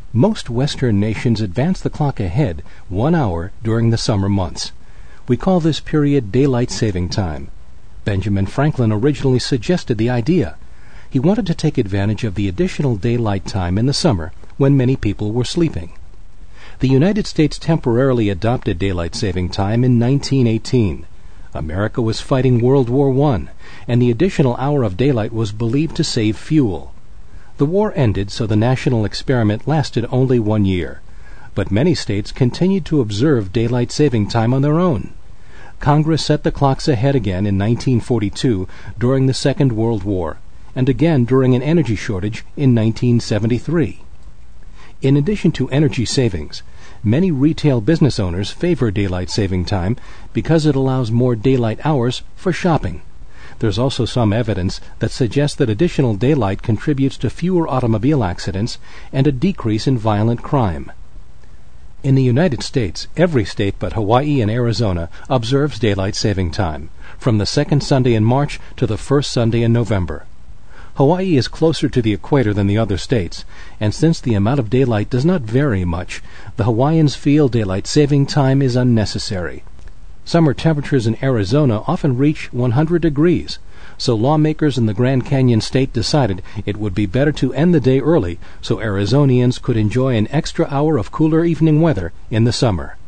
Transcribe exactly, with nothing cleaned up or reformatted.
Most Western nations advance the clock ahead one hour during the summer months. We call this period daylight saving time. Benjamin Franklin originally suggested the idea. He wanted to take advantage of the additional daylight time in the summer when many people were sleeping. The United States temporarily adopted daylight saving time in nineteen eighteen. America was fighting World War One, and the additional hour of daylight was believed to save fuel. The war ended, so the national experiment lasted only one year. But many states continued to observe daylight saving time on their own. Congress set the clocks ahead again in nineteen forty-two during the Second World War, and again during an energy shortage in nineteen seventy-three. In addition to energy savings, many retail business owners favor daylight saving time because it allows more daylight hours for shopping. There's also some evidence that suggests that additional daylight contributes to fewer automobile accidents and a decrease in violent crime. In the United States, every state but Hawaii and Arizona observes daylight saving time, from the second Sunday in March to the first Sunday in November. Hawaii is closer to the equator than the other states, and since the amount of daylight does not vary much, the Hawaiians feel daylight saving time is unnecessary. Summer temperatures in Arizona often reach one hundred degrees, so lawmakers in the Grand Canyon state decided it would be better to end the day early so Arizonians could enjoy an extra hour of cooler evening weather in the summer.